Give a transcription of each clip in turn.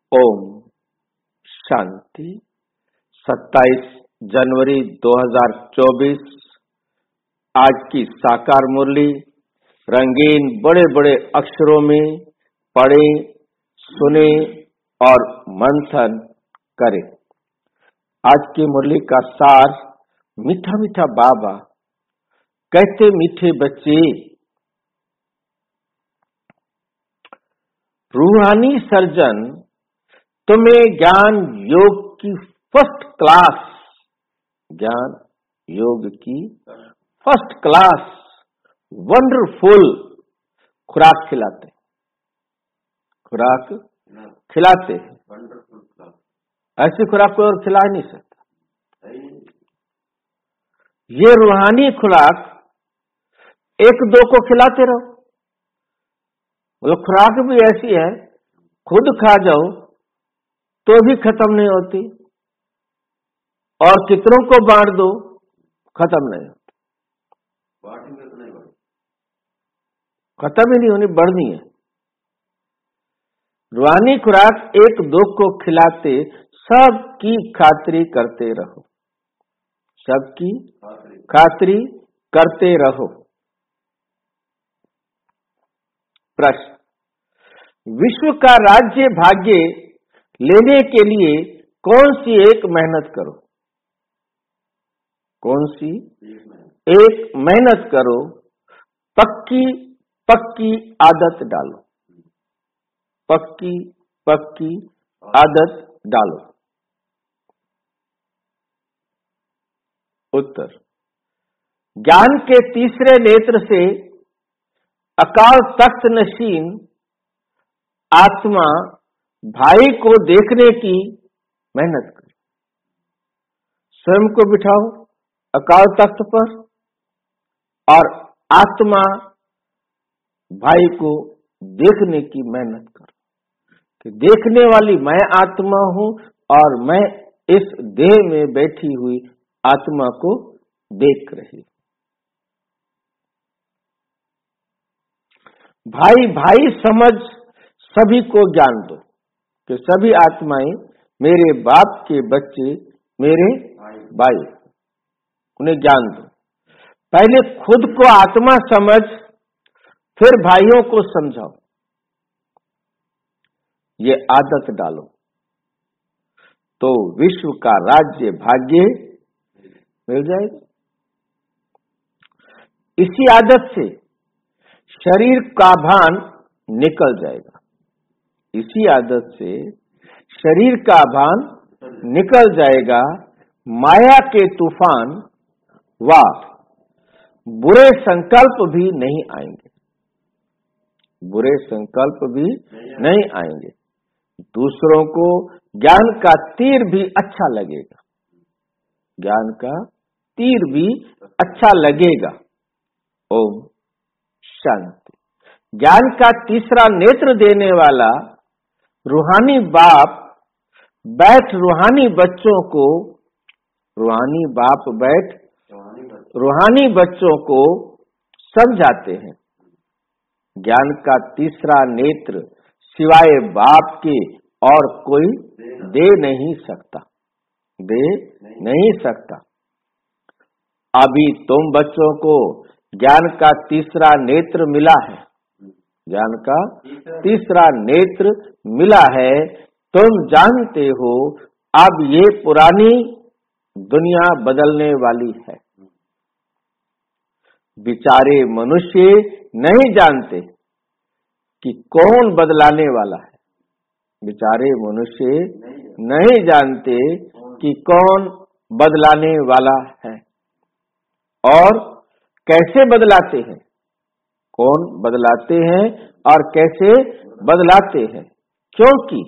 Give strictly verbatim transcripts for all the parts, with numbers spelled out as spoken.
ओम शांति। सत्ताईस जनवरी दो हज़ार चौबीस आज की साकार मुरली रंगीन बड़े बड़े अक्षरों में पढ़े, सुने और मंथन करें। आज की मुरली का सार मीठा मीठा बाबा कहते, मीठे बच्चे, रूहानी सर्जन तुम्हें ज्ञान योग की फर्स्ट क्लास ज्ञान योग की फर्स्ट क्लास वंडरफुल खुराक खिलाते खुराक खिलाते हैं। ऐसी खुराक कोई और खिला नहीं सकता। ये रूहानी खुराक एक दो को खिलाते रहो। मतलब खुराक भी ऐसी है, खुद खा जाओ तो भी खत्म नहीं होती और कितनों को बांट दो खत्म नहीं होती, खत्म ही नहीं होनी, बढ़नी है। रूहानी खुराक एक दो को खिलाते सबकी खातिरी करते रहो, सबकी खातिरी करते रहो। प्रश्न, विश्व का राज्य भाग्य लेने के लिए कौन सी एक मेहनत करो? कौन सी एक मेहनत करो? पक्की पक्की आदत डालो, पक्की पक्की आदत डालो। उत्तर, ज्ञान के तीसरे नेत्र से अकाल तख्त नशीन आत्मा भाई को देखने की मेहनत करो। स्वयं को बिठाओ अकाल तख्त पर और आत्मा भाई को देखने की मेहनत करो कि देखने वाली मैं आत्मा हूं और मैं इस देह में बैठी हुई आत्मा को देख रही हूं। भाई भाई समझ सभी को ज्ञान दो कि सभी आत्माएं मेरे बाप के बच्चे, मेरे भाई, उन्हें ज्ञान दो। पहले खुद को आत्मा समझ, फिर भाइयों को समझाओ। ये आदत डालो तो विश्व का राज्य भाग्य मिल जाएगा। इसी आदत से शरीर का भान निकल जाएगा। इसी आदत से शरीर का भान निकल जाएगा। माया के तूफान व बुरे संकल्प भी नहीं आएंगे, बुरे संकल्प भी नहीं आएंगे। दूसरों को ज्ञान का तीर भी अच्छा लगेगा, ज्ञान का तीर भी अच्छा लगेगा। ओम शांति। ज्ञान का तीसरा नेत्र देने वाला रूहानी बाप बैठ रूहानी बच्चों को रूहानी बाप बैठ रूहानी बच्चों को समझाते हैं। ज्ञान का तीसरा नेत्र सिवाय बाप के और कोई दे नहीं सकता, दे नहीं सकता। अभी तुम बच्चों को ज्ञान का तीसरा नेत्र मिला है, ज्ञान का तीसरा नेत्र मिला है। तुम जानते हो अब ये पुरानी दुनिया बदलने वाली है। बेचारे मनुष्य नहीं जानते कि कौन बदलाने वाला है, बेचारे मनुष्य नहीं जानते कि कौन बदलाने वाला है और कैसे बदलाते हैं, कौन बदलाते हैं और कैसे बदलाते हैं। क्योंकि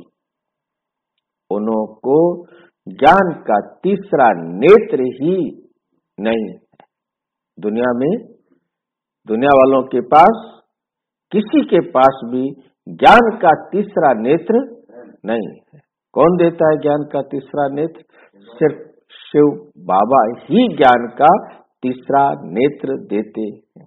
उनको ज्ञान का तीसरा नेत्र ही नहीं है। दुनिया में दुनिया वालों के पास, किसी के पास भी ज्ञान का तीसरा नेत्र नहीं है। कौन देता है ज्ञान का तीसरा नेत्र? सिर्फ शिव बाबा ही ज्ञान का तीसरा नेत्र देते हैं।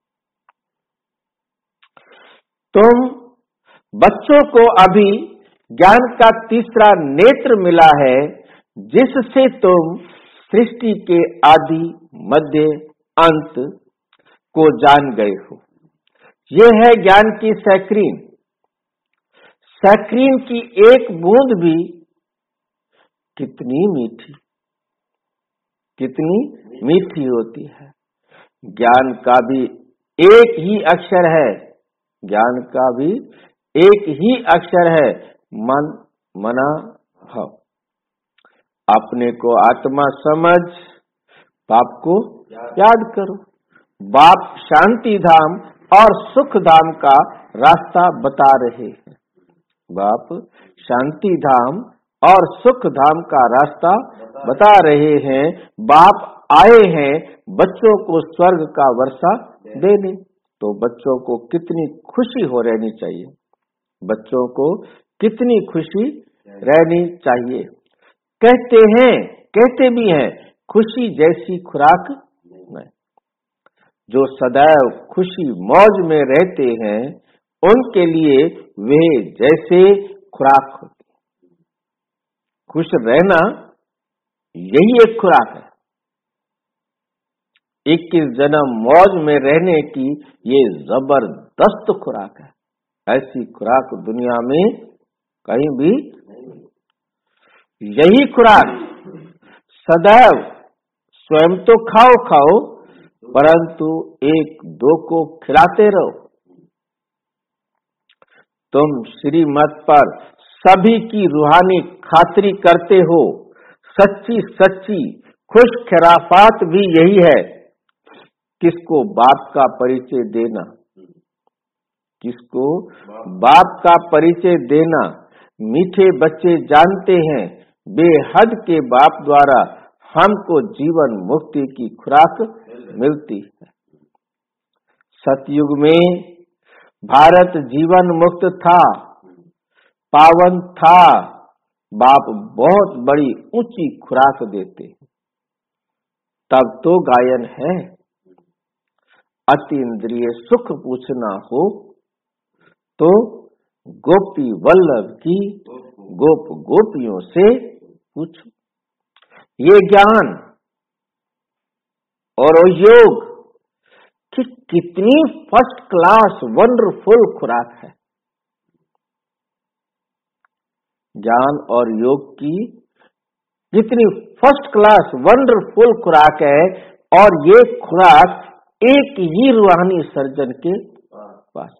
तुम बच्चों को अभी ज्ञान का तीसरा नेत्र मिला है, जिससे तुम सृष्टि के आदि मध्य अंत को जान गए हो। यह है ज्ञान की सैक्रीन। सैक्रीन की एक बूंद भी कितनी मीठी, कितनी मीठी होती है। ज्ञान का भी एक ही अक्षर है, ज्ञान का भी एक ही अक्षर है, मन, मना, भाव। अपने को आत्मा समझ, बाप को याद करो। बाप शांति धाम और सुख धाम का रास्ता बता रहे हैं। बाप शांति धाम और सुख धाम का रास्ता बता रहे हैं। बाप आए हैं बच्चों को स्वर्ग का वर्षा देने। तो बच्चों को कितनी खुशी हो रहनी चाहिए, बच्चों को कितनी खुशी रहनी चाहिए। कहते हैं, कहते भी हैं, खुशी जैसी खुराक नहीं। जो सदैव खुशी मौज में रहते हैं, उनके लिए वे जैसे खुराक होती है। खुश रहना यही एक खुराक है। इक्कीस जन्म मौज में रहने की ये जबरदस्त खुराक है। ऐसी खुराक दुनिया में कहीं भी नहीं। यही खुराक सदैव स्वयं तो खाओ खाओ, परंतु एक दो को खिलाते रहो। तुम श्रीमत पर सभी की रूहानी खातिरी करते हो। सच्ची सच्ची खुश खिराफात भी यही है। किसको बाप का परिचय देना, किसको बाप का परिचय देना। मीठे बच्चे जानते हैं, बेहद के बाप द्वारा हमको जीवन मुक्ति की खुराक मिलती है। सतयुग में भारत जीवन मुक्त था, पावन था। बाप बहुत बड़ी ऊंची खुराक देते हैं। तब तो गायन है। अतीन्द्रिय सुख पूछना हो तो गोपी वल्लभ की गोप गोपियों से पूछो। ये ज्ञान और योग कि कितनी फर्स्ट क्लास वंडरफुल खुराक है। ज्ञान और योग की कितनी फर्स्ट क्लास वंडरफुल खुराक है। और ये खुराक एक ही रूहानी सर्जन के पास।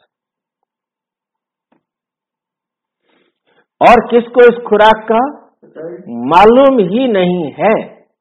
और किसको इस खुराक का मालूम ही नहीं है।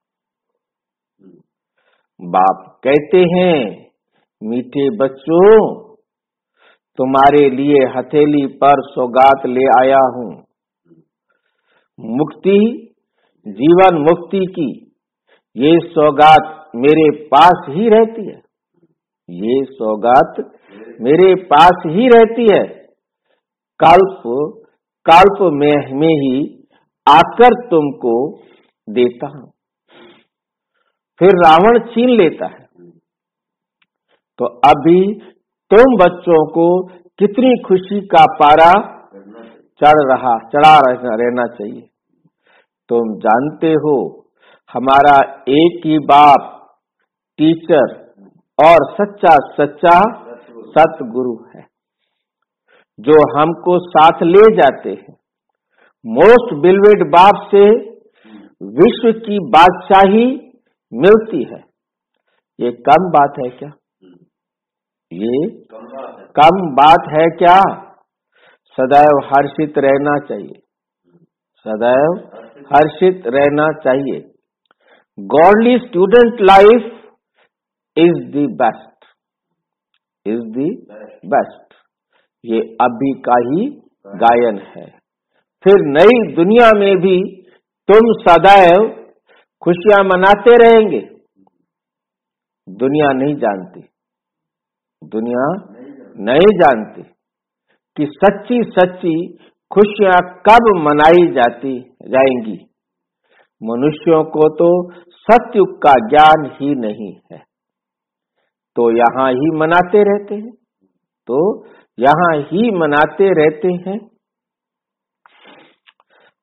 बाप कहते हैं, मीठे बच्चों, तुम्हारे लिए हथेली पर सौगात ले आया हूं। मुक्ति, जीवन मुक्ति की ये सौगात मेरे पास ही रहती है। ये सौगात मेरे पास ही रहती है। कल्प कल्प में में ही आकर तुमको देता हूं। फिर रावण छीन लेता है। तो अभी तुम बच्चों को कितनी खुशी का पारा चढ़ रहा चढ़ा रहना चाहिए। तुम जानते हो, हमारा एक ही बाप टीचर और सच्चा सच्चा सतगुरु है, जो हमको साथ ले जाते हैं। मोस्ट बिलवेड बाप से विश्व की बादशाही मिलती है। ये कम बात है क्या? ये कम बात है क्या? सदैव हर्षित रहना चाहिए, सदैव हर्षित रहना चाहिए। Godly student life is the best, is the best. ये अभी का ही गायन है। फिर नई दुनिया में भी तुम सदैव खुशियां मनाते रहेंगे। दुनिया नहीं जानती, दुनिया नहीं जानती कि सच्ची सच्ची खुशियां कब मनाई जाती जाएंगी। मनुष्यों को तो सतयुग का ज्ञान ही नहीं है, तो यहाँ ही मनाते रहते हैं, तो यहाँ ही मनाते रहते हैं।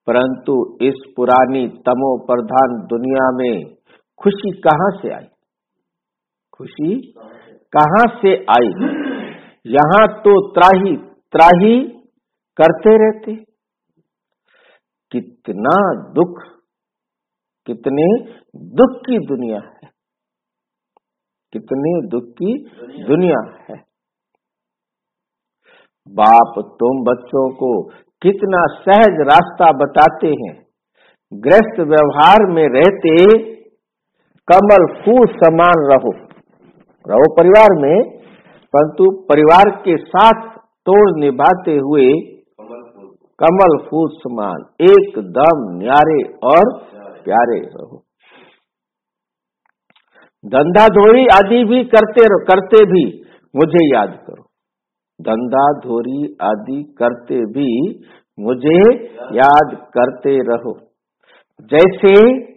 परंतु इस पुरानी तमो प्रधान दुनिया में खुशी कहाँ से आई? खुशी कहाँ से आई? यहाँ तो त्राही त्राही करते रहते। कितना दुख, कितने दुख की दुनिया है, कितने दुख की दुनिया है। बाप तुम बच्चों को कितना सहज रास्ता बताते हैं। गृहस्थ व्यवहार में रहते कमल फूल समान रहो, रहो परिवार में, परंतु परिवार के साथ तोड़ निभाते हुए कमल फूल समान एकदम न्यारे और प्यारे रहो। धंधा धोरी आदि भी करते करते भी मुझे याद करो। धंधा धोरी आदि करते भी मुझे याद करते रहो। जैसे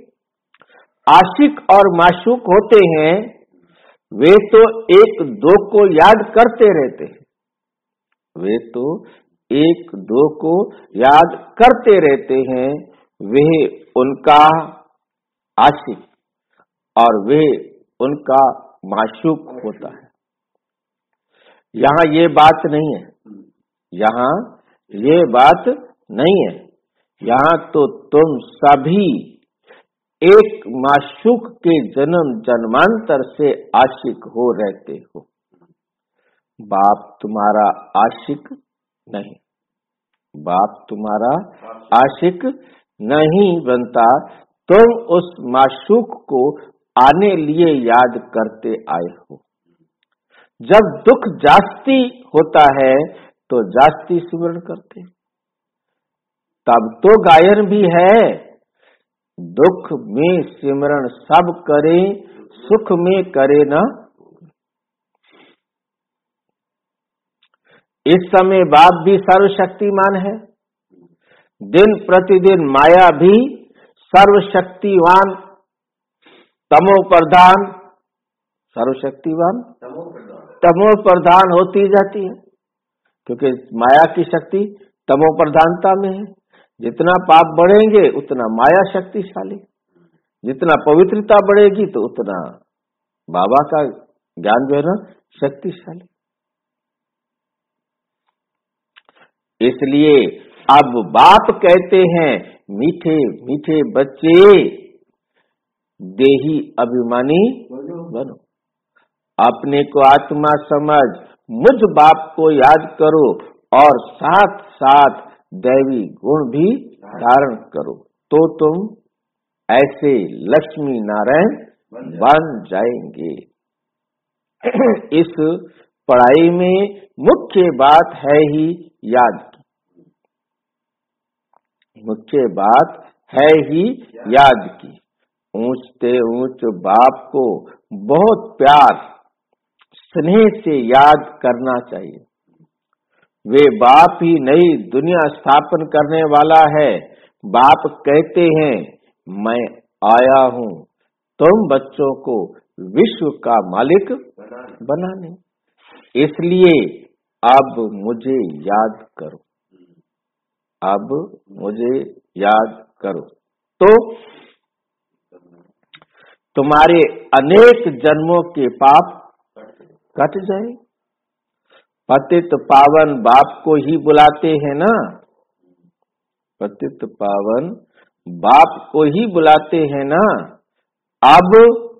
आशिक और माशूक होते हैं, वे तो एक दो को याद करते रहते हैं, वे तो एक दो को याद करते रहते हैं। वे उनका आशिक और वे उनका माशूक होता है। यहाँ ये बात नहीं है, यहाँ ये बात नहीं है। यहाँ तो तुम सभी एक माशूक के जन्म जन्मांतर से आशिक हो रहते हो। बाप तुम्हारा आशिक नहीं, बाप तुम्हारा आशिक नहीं बनता। तुम उस माशूक को आने लिए याद करते आए हो। जब दुख जास्ती होता है तो जास्ती स्मरण करते, तब तो गायन भी है, दुख में सिमरण सब करे, सुख में करे ना। इस समय बाप भी सर्वशक्तिमान है, दिन प्रतिदिन माया भी सर्वशक्तिवान तमो प्रधान सर्वशक्तिवान तमो प्रधान होती जाती है, क्योंकि माया की शक्ति तमो प्रधानता में है। जितना पाप बढ़ेंगे उतना माया शक्तिशाली, जितना पवित्रता बढ़ेगी तो उतना बाबा का ज्ञान जो है ना शक्तिशाली। इसलिए अब बाप कहते हैं, मीठे मीठे बच्चे देही अभिमानी बनो, अपने को आत्मा समझ मुझ बाप को याद करो और साथ साथ दैवी गुण भी धारण करो, तो तुम ऐसे लक्ष्मी नारायण बन जाएंगे। इस पढ़ाई में मुख्य बात है ही याद की, मुख्य बात है ही याद की। ऊंचते ऊंच बाप को बहुत प्यार स्नेह से याद करना चाहिए। वे बाप ही नई दुनिया स्थापन करने वाला है। बाप कहते हैं, मैं आया हूँ तुम बच्चों को विश्व का मालिक बनाने, इसलिए अब मुझे याद करो, अब मुझे याद करो, तो तुम्हारे अनेक जन्मों के पाप कट जाए। पतित पावन बाप को ही बुलाते हैं ना, पतित पावन बाप को ही बुलाते हैं ना। अब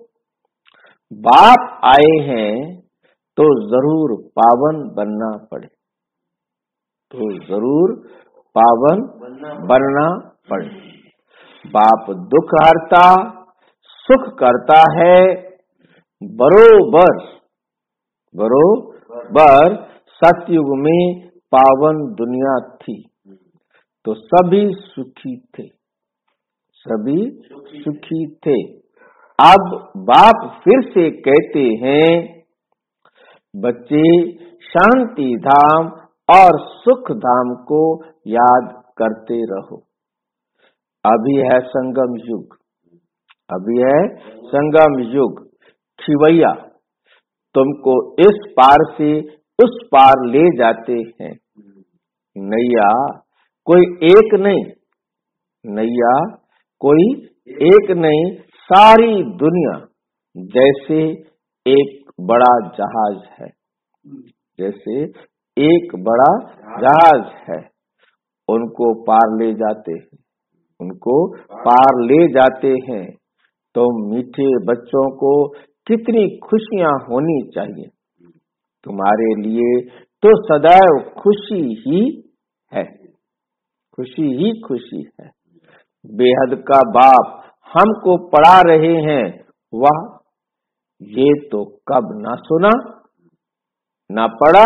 बाप आए हैं तो जरूर पावन बनना पड़े, तो जरूर पावन बनना पड़े। बाप दुख हरता सुख करता है, बरोबर बरोबर सतयुग में पावन दुनिया थी तो सभी सुखी थे, सभी सुखी थे। अब बाप फिर से कहते हैं, बच्चे शांति धाम और सुख धाम को याद करते रहो। अभी है संगम युग, अभी है संगम युग। खिवैया तुमको इस पार से उस पार ले जाते हैं। नैया कोई एक नहीं, नैया कोई एक नहीं, सारी दुनिया जैसे एक बड़ा जहाज है, जैसे एक बड़ा जहाज है, उनको पार ले जाते हैं, उनको पार ले जाते हैं। तो मीठे बच्चों को कितनी खुशियां होनी चाहिए। तुम्हारे लिए तो सदैव खुशी ही है, खुशी ही खुशी है। बेहद का बाप हमको पढ़ा रहे हैं, वह ये तो कब ना सुना ना पढ़ा।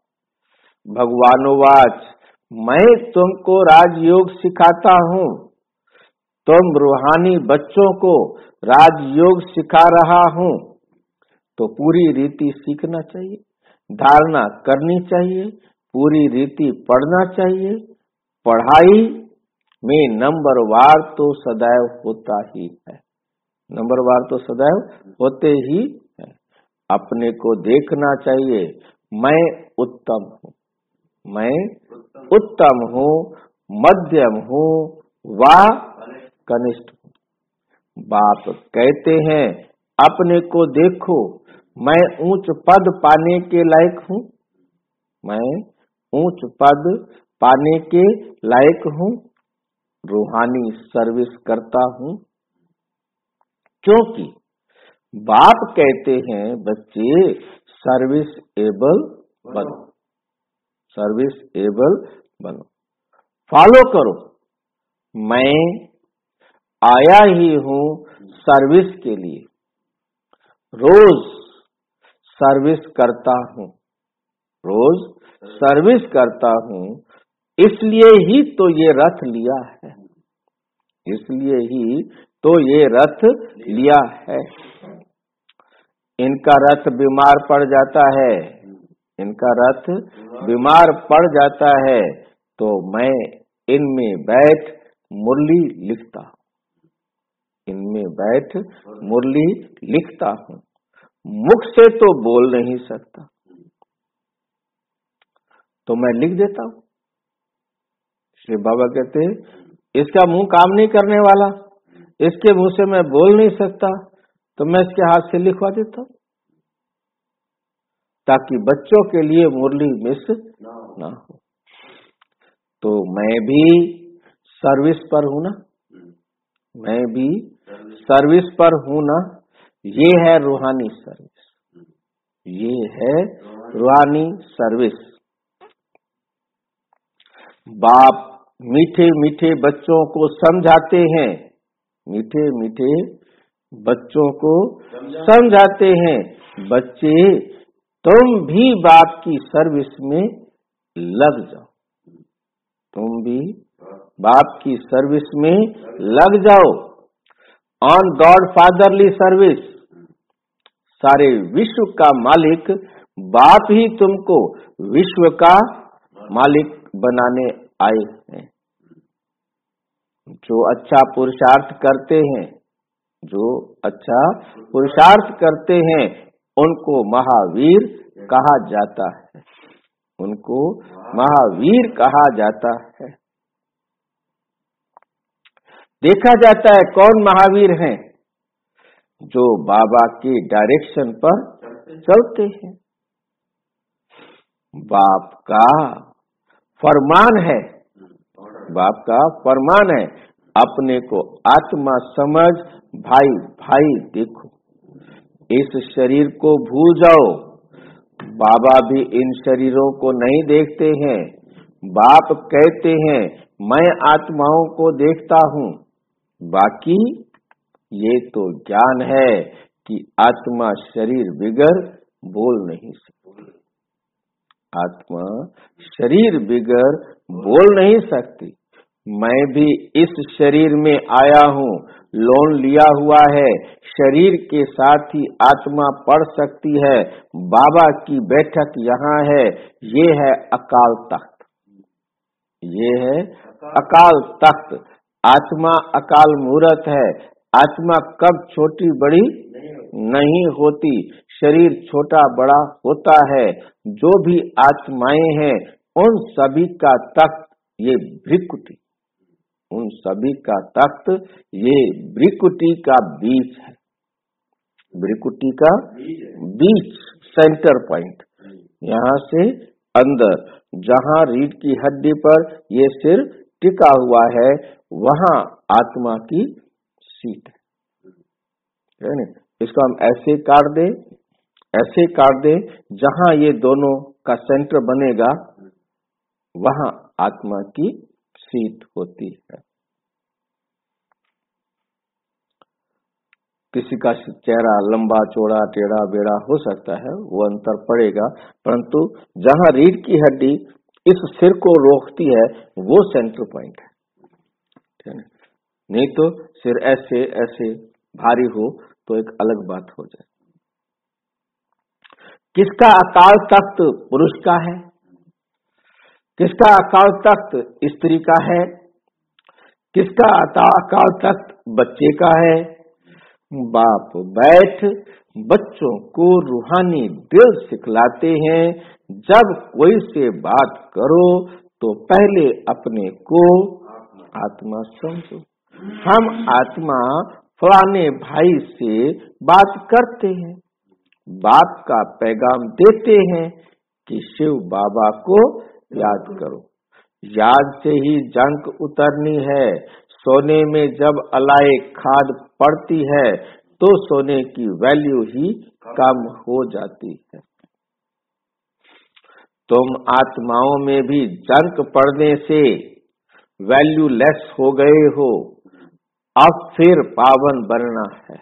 भगवानोवाच, मैं तुमको राजयोग सिखाता हूँ, तुम रूहानी बच्चों को राजयोग सिखा रहा हूँ। तो पूरी रीति सीखना चाहिए, धारणा करनी चाहिए, पूरी रीति पढ़ना चाहिए। पढ़ाई में नंबरवार तो सदैव होता ही है, नंबरवार तो सदैव होते ही है। अपने को देखना चाहिए, मैं उत्तम हूँ, मैं उत्तम हूँ, मध्यम हूँ व कनिष्ठ हूँ। बाप कहते हैं अपने को देखो, मैं ऊंच पद पाने के लायक हूँ, मैं ऊंच पद पाने के लायक हूँ, रूहानी सर्विस करता हूँ। क्योंकि बाप कहते हैं बच्चे सर्विस एबल बनो, सर्विस एबल बनो, फॉलो करो। मैं आया ही हूँ सर्विस के लिए, रोज सर्विस करता हूँ, रोज सर्विस करता हूँ। इसलिए ही तो ये रथ लिया है, इसलिए ही तो ये रथ लिया है। इनका रथ बीमार पड़ जाता है, इनका रथ बीमार पड़ जाता है, तो मैं इनमें बैठ मुरली लिखता हूँ, इनमें बैठ मुरली लिखता हूँ। मुख से तो बोल नहीं सकता, तो मैं लिख देता हूँ। श्री बाबा कहते हैं इसका मुंह काम नहीं करने वाला, इसके मुंह से मैं बोल नहीं सकता, तो मैं इसके हाथ से लिखवा देता हूँ, ताकि बच्चों के लिए मुरली मिस ना हो। तो मैं भी सर्विस पर हूं ना, मैं भी सर्विस पर हूं ना। ये है रूहानी सर्विस, ये है रूहानी सर्विस। बाप मीठे मीठे बच्चों को समझाते हैं, मीठे मीठे बच्चों को समझाते हैं, बच्चे तुम भी बाप की सर्विस में लग जाओ, तुम भी बाप की सर्विस में लग जाओ। On God fatherly service. सारे विश्व का मालिक बाप ही तुमको विश्व का मालिक बनाने आए हैं। जो अच्छा पुरुषार्थ करते हैं, जो अच्छा पुरुषार्थ करते हैं, उनको महावीर कहा जाता है, उनको महावीर कहा जाता है। देखा जाता है कौन महावीर हैं, जो बाबा के डायरेक्शन पर चलते हैं। बाप का फरमान है, बाप का फरमान है, अपने को आत्मा समझ भाई भाई देखो, इस शरीर को भूल जाओ। बाबा भी इन शरीरों को नहीं देखते हैं। बाप कहते हैं मैं आत्माओं को देखता हूँ। बाकी ये तो ज्ञान है कि आत्मा शरीर बिगर बोल नहीं सकती, आत्मा शरीर बिगर बोल नहीं सकती। मैं भी इस शरीर में आया हूँ, लोन लिया हुआ है, शरीर के साथ ही आत्मा पढ़ सकती है। बाबा की बैठक यहाँ है, ये है अकाल तख्त, ये है अकाल तख्त। आत्मा अकाल मूर्त है। आत्मा कब छोटी बड़ी नहीं होती, शरीर छोटा बड़ा होता है। जो भी आत्माएं हैं उन सभी का तख्त ये भृकुटी, उन सभी का तख्त ये भ्रिकुटी का बीच है, भ्रिकुटी का बीच, सेंटर पॉइंट। यहाँ से अंदर जहाँ रीढ़ की हड्डी पर ये सिर टिका हुआ है वहाँ आत्मा की सीट है ना। इसको हम ऐसे काट दें, ऐसे काट दें, जहाँ ये दोनों का सेंटर बनेगा वहाँ आत्मा की सीट होती है। किसी का चेहरा लंबा चौड़ा टेढ़ा बेड़ा हो सकता है, वो अंतर पड़ेगा, परंतु जहां रीढ़ की हड्डी इस सिर को रोकती है वो सेंटर पॉइंट है। नहीं तो सिर ऐसे ऐसे भारी हो तो एक अलग बात हो जाए। किसका अकाल तख्त पुरुष का है, किसका अकाल तख्त स्त्री का है, किसका अकाल तख्त बच्चे का है। बाप बैठ बच्चों को रूहानी दिल सिखलाते हैं, जब कोई से बात करो तो पहले अपने को आत्मा समझो। हम आत्मा फलाने भाई से बात करते हैं, बाप का पैगाम देते हैं कि शिव बाबा को याद करो। याद से ही जंक उतरनी है। सोने में जब अलाए खाद पड़ती है तो सोने की वैल्यू ही कम हो जाती है। तुम आत्माओं में भी जंक पड़ने से वैल्यू लेस हो गए हो, अब फिर पावन बनना है।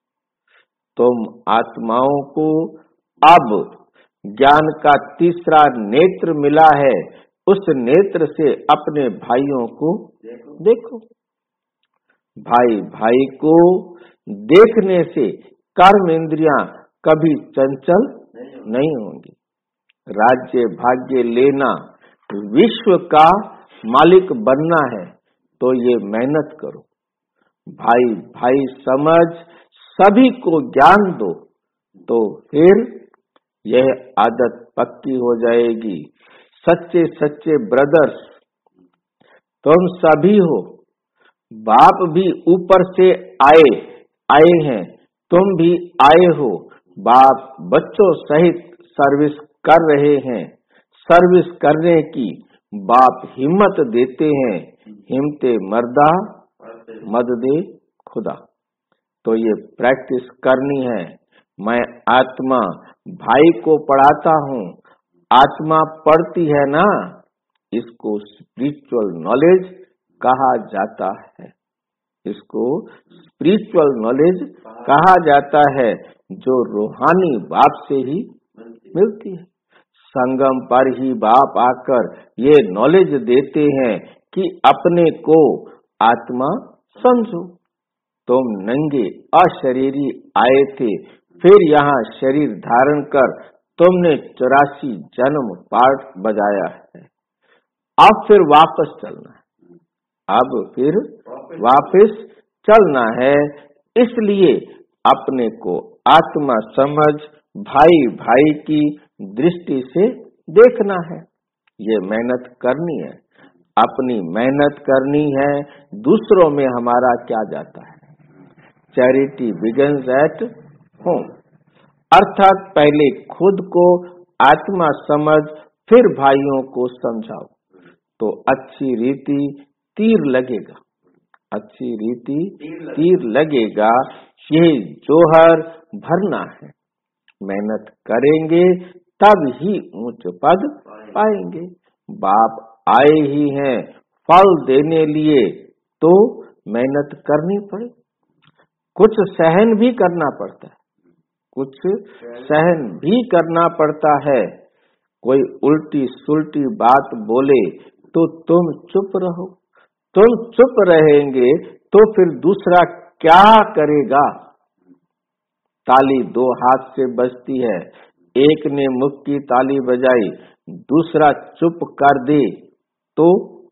तुम आत्माओं को अब ज्ञान का तीसरा नेत्र मिला है, उस नेत्र से अपने भाइयों को देखो। भाई भाई को देखने से कर्म इंद्रियां कभी चंचल नहीं होंगी। राज्य भाग्य लेना, विश्व का मालिक बनना है तो ये मेहनत करो। भाई भाई समझ सभी को ज्ञान दो, तो फिर यह आदत पक्की हो जाएगी। सच्चे सच्चे ब्रदर्स तुम सभी हो, बाप भी ऊपर से आए आए हैं, तुम भी आए हो। बाप बच्चों सहित सर्विस कर रहे हैं, सर्विस करने की बाप हिम्मत देते हैं। हिम्मते मर्दा मद दे खुदा। तो ये प्रैक्टिस करनी है। मैं आत्मा भाई को पढ़ाता हूँ, आत्मा पढ़ती है ना, इसको स्पिरिचुअल नॉलेज कहा जाता है। इसको स्पिरिचुअल नॉलेज कहा जाता है जो रूहानी बाप से ही मिलती है। संगम पर ही बाप आकर ये नॉलेज देते हैं कि अपने को आत्मा समझो। तुम नंगे अशरीरी आए थे, फिर यहाँ शरीर धारण कर तुमने चौरासी जन्म पाठ बजाया है। अब फिर वापस चलना है, अब फिर वापस चलना है। इसलिए अपने को आत्मा समझ भाई भाई की दृष्टि से देखना है। ये मेहनत करनी है, अपनी मेहनत करनी है। दूसरों में हमारा क्या जाता है। चैरिटी बिगिंस एट होम, अर्थात पहले खुद को आत्मा समझ फिर भाइयों को समझाओ तो अच्छी रीति तीर लगेगा, अच्छी रीति तीर लगेगा। ये जोहर भरना है। मेहनत करेंगे तब ही ऊंच पद पाएंगे। बाप आए ही हैं फल देने लिए, तो मेहनत करनी पड़े। कुछ सहन भी करना पड़ता है, कुछ सहन भी करना पड़ता है। कोई उल्टी सुल्टी बात बोले तो तुम चुप रहो। तुम चुप रहेंगे तो फिर दूसरा क्या करेगा। ताली दो हाथ से बजती है, एक ने मुख की ताली बजाई, दूसरा चुप कर दे तो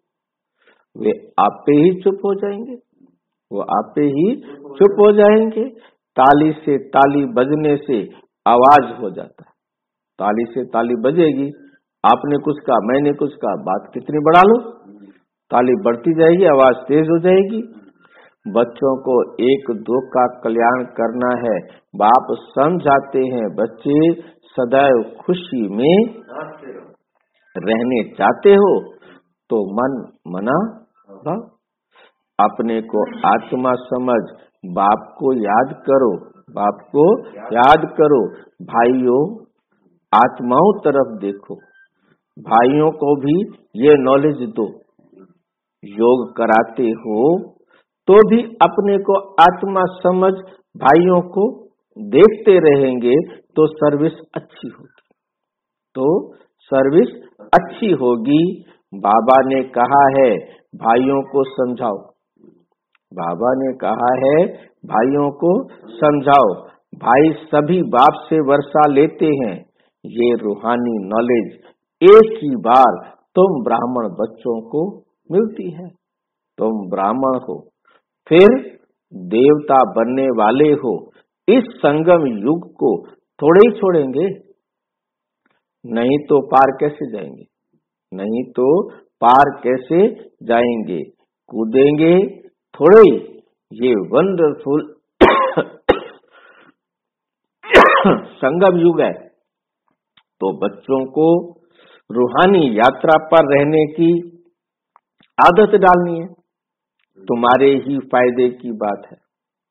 वे आपे ही चुप हो जाएंगे, वो आपे ही चुप हो जाएंगे। ताली से ताली बजने से आवाज हो जाता है। ताली से ताली बजेगी, आपने कुछ कहा मैंने कुछ कहा, बात कितनी बढ़ा लो, ताली बढ़ती जाएगी, आवाज तेज हो जाएगी। बच्चों को एक दो का कल्याण करना है, बाप समझाते हैं बच्चे सदैव खुशी में रहने चाहते हो तो मन मना भाव, अपने को आत्मा समझ बाप को याद करो, बाप को याद करो। भाइयों आत्माओं तरफ देखो, भाइयों को भी ये नॉलेज दो। योग कराते हो तो भी अपने को आत्मा समझ भाइयों को देखते रहेंगे तो सर्विस अच्छी होगी, तो सर्विस अच्छी होगी। बाबा ने कहा है भाइयों को समझाओ, बाबा ने कहा है भाइयों को समझाओ। भाई सभी बाप से वर्षा लेते हैं, ये रूहानी नॉलेज एक ही बार तुम ब्राह्मण बच्चों को मिलती है। तुम ब्राह्मण हो, फिर देवता बनने वाले हो, इस संगम युग को थोड़े ही छोड़ेंगे, नहीं तो पार कैसे जाएंगे, नहीं तो पार कैसे जाएंगे, कूदेंगे थोड़े ही। ये वंडरफुल संगम युग है, तो बच्चों को रूहानी यात्रा पर रहने की आदत डालनी है, तुम्हारे ही फायदे की बात है।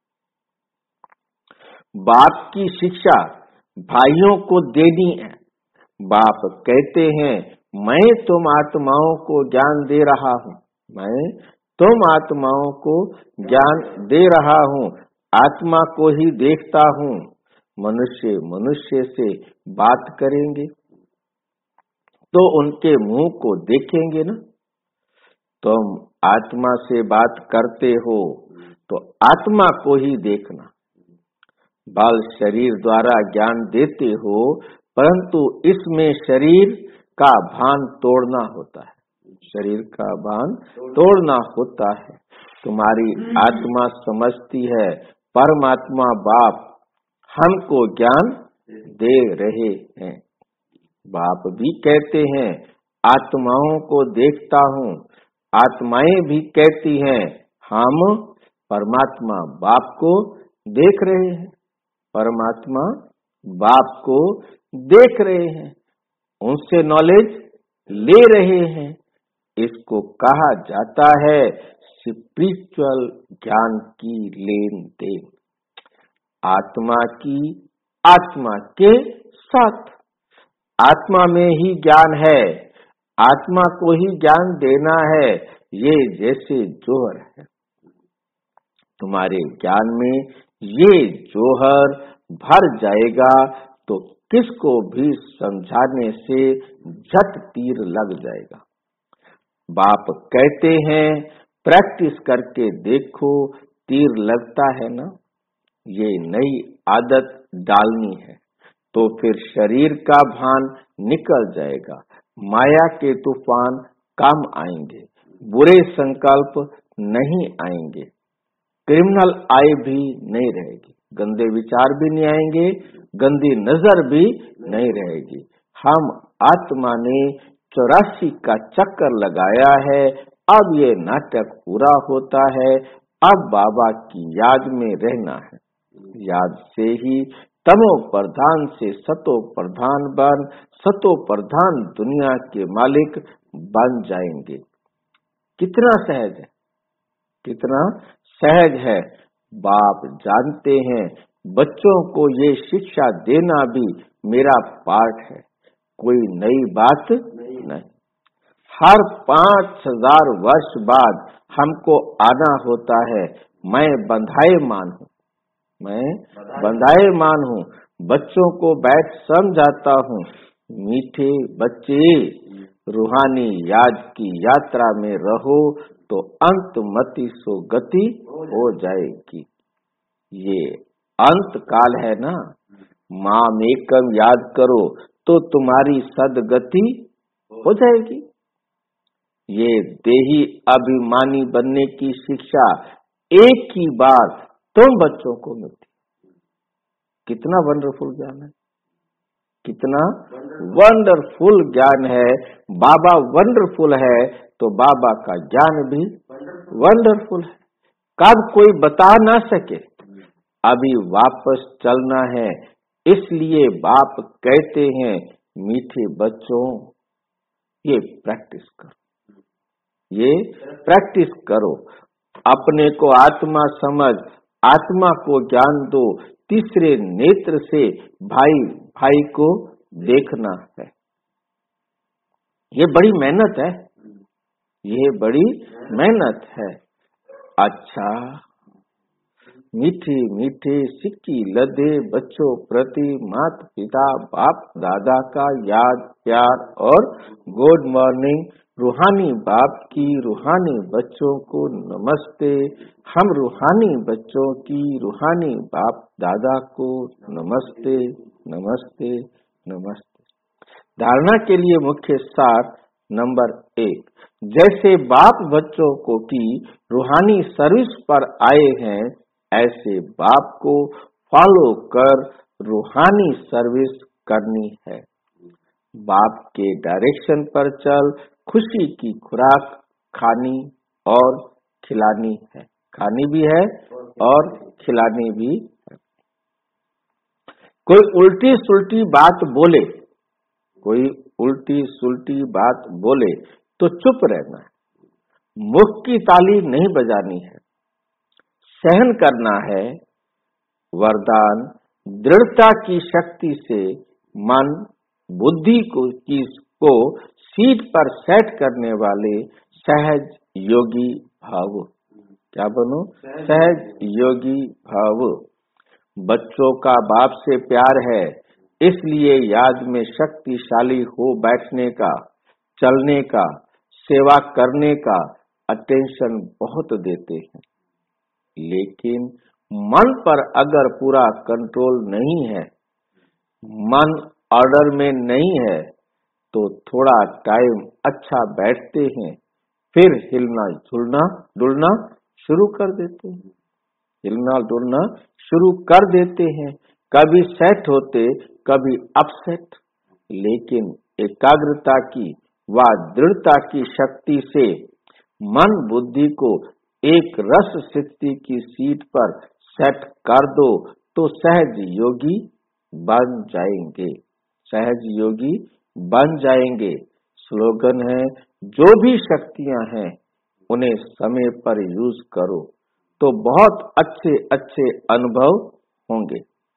बाप की शिक्षा भाइयों को देनी है। बाप कहते हैं मैं तुम आत्माओं को ज्ञान दे रहा हूँ, मैं तुम आत्माओं को ज्ञान दे रहा हूँ, आत्मा को ही देखता हूँ। मनुष्य मनुष्य से बात करेंगे तो उनके मुंह को देखेंगे ना। तुम आत्मा से बात करते हो तो आत्मा को ही देखना। बाल शरीर द्वारा ज्ञान देते हो, परंतु इसमें शरीर का भान तोड़ना होता है, शरीर का भान तोड़ना होता है। तुम्हारी आत्मा समझती है परमात्मा बाप हमको ज्ञान दे रहे हैं। बाप भी कहते हैं आत्माओं को देखता हूँ, आत्माएं भी कहती हैं हम परमात्मा बाप को देख रहे हैं, परमात्मा बाप को देख रहे हैं, उनसे नॉलेज ले रहे हैं। इसको कहा जाता है स्पिरिचुअल ज्ञान की लेन देन, आत्मा की आत्मा के साथ। आत्मा में ही ज्ञान है, आत्मा को ही ज्ञान देना है। ये जैसे जोहर है, तुम्हारे ज्ञान में ये जोहर भर जाएगा तो किसको भी समझाने से झट तीर लग जाएगा। बाप कहते हैं प्रैक्टिस करके देखो, तीर लगता है ना। ये नई आदत डालनी है तो फिर शरीर का भान निकल जाएगा, माया के तूफान कम आएंगे, बुरे संकल्प नहीं आएंगे, क्रिमिनल आय भी नहीं रहेगी, गंदे विचार भी नहीं आएंगे, गंदी नजर भी नहीं रहेगी। हम आत्मा ने चौरासी का चक्कर लगाया है, अब ये नाटक पूरा होता है। अब बाबा की याद में रहना है, याद से ही तमो प्रधान से सतो प्रधान बन, सतो प्रधान दुनिया के मालिक बन जाएंगे। कितना सहज है, कितना सहज है। बाप जानते हैं बच्चों को ये शिक्षा देना भी मेरा पार्ट है, कोई नई बात नहीं। हर पांच हजार वर्ष बाद हमको आना होता है। मैं बंधाएमान हूँ, मैं बंधाएमान हूँ, बच्चों को बैठ समझाता हूँ। मीठे बच्चे रूहानी याद की यात्रा में रहो तो अंत मति सो गति हो जाएगी। ये अंत काल है ना, माम एकम याद करो तो तुम्हारी सदगति हो जाएगी। ये देही अभिमानी बनने की शिक्षा एक ही बार तुम बच्चों को मिलती। कितना वंडरफुल ज्ञान है, कितना वंडरफुल ज्ञान है। बाबा वंडरफुल है तो बाबा का ज्ञान भी वंडरफुल है। कब कोई बता ना सके। अभी वापस चलना है, इसलिए बाप कहते हैं मीठे बच्चों ये प्रैक्टिस करो, ये प्रैक्टिस करो। अपने को आत्मा समझ, आत्मा को ज्ञान दो। तीसरे नेत्र से भाई भाई को देखना है। ये बड़ी मेहनत है, ये बड़ी मेहनत है। अच्छा, मीठे मीठे सिक्की लदे बच्चों प्रति माता पिता बाप दादा का याद प्यार और गुड मॉर्निंग। रूहानी बाप की रूहानी बच्चों को नमस्ते। हम रूहानी बच्चों की रूहानी बाप दादा को नमस्ते नमस्ते नमस्ते। धारणा के लिए मुख्य सार नंबर एक, जैसे बाप बच्चों को की रूहानी सर्विस पर आए हैं, ऐसे बाप को फॉलो कर रूहानी सर्विस करनी है। बाप के डायरेक्शन पर चल खुशी की खुराक खानी और खिलानी है, खानी भी है और खिलानी भी है। कोई उल्टी सुल्टी बात बोले, कोई उल्टी सुल्टी बात बोले तो चुप रहना है, मुख की ताली नहीं बजानी है, सहन करना है। वरदान, दृढ़ता की शक्ति से मन बुद्धि को की को सीट पर सेट करने वाले सहज योगी भाव। क्या बनो? सहज योगी भाव। बच्चों का बाप से प्यार है, इसलिए याद में शक्तिशाली हो बैठने का, चलने का, सेवा करने का अटेंशन बहुत देते हैं। लेकिन मन पर अगर पूरा कंट्रोल नहीं है, मन ऑर्डर में नहीं है, तो थोड़ा टाइम अच्छा बैठते हैं, फिर हिलना झुलना डुलना शुरू कर देते हैं, हिलना डुलना शुरू कर देते हैं। कभी सेट होते, कभी अपसेट। लेकिन एकाग्रता की व दृढ़ता की शक्ति से मन बुद्धि को एक रस स्थिति की सीट पर सेट कर दो तो सहज योगी बन जाएंगे, सहज योगी बन जाएंगे। स्लोगन है, जो भी शक्तियां हैं उन्हें समय पर यूज करो तो बहुत अच्छे अच्छे अनुभव होंगे।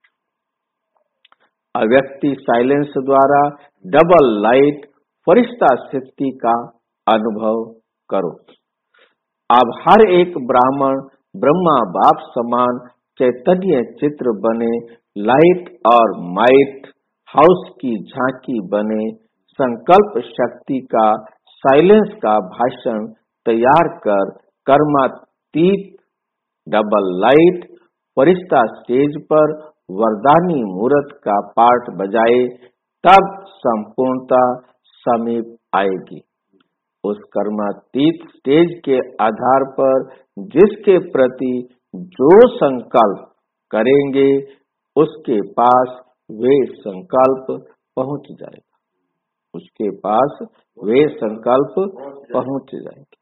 अव्यक्ति साइलेंस द्वारा डबल लाइट फरिश्ता स्थिति का अनुभव करो। अब हर एक ब्राह्मण ब्रह्मा बाप समान चैतन्य चित्र बने, लाइट और माइट हाउस की झांकी बने, संकल्प शक्ति का साइलेंस का भाषण तैयार कर कर्मातीत डबल लाइट फरिश्ता स्टेज पर वरदानी मूर्त का पाठ बजाए, तब संपूर्णता समीप आएगी। उस कर्मातीत स्टेज के आधार पर जिसके प्रति जो संकल्प करेंगे उसके पास वे संकल्प पहुंच जाएगा, उसके पास वे संकल्प पहुंच जाएंगे।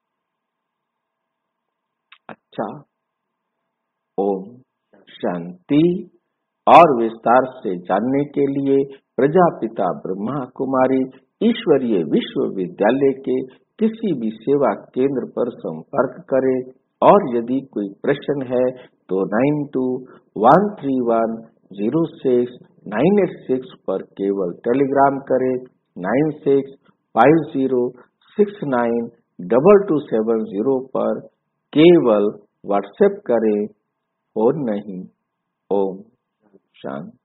अच्छा, ओम शांति। और विस्तार से जानने के लिए प्रजापिता ब्रह्मा कुमारी ईश्वरीय विश्वविद्यालय के किसी भी सेवा केंद्र पर संपर्क करें। और यदि कोई प्रश्न है तो nine two one three one zero six nine eight six पर केवल टेलीग्राम करें। Nine six five zero six nine double two seven zero पर केवल व्हाट्सएप करें, फोन नहीं। ओम शांति।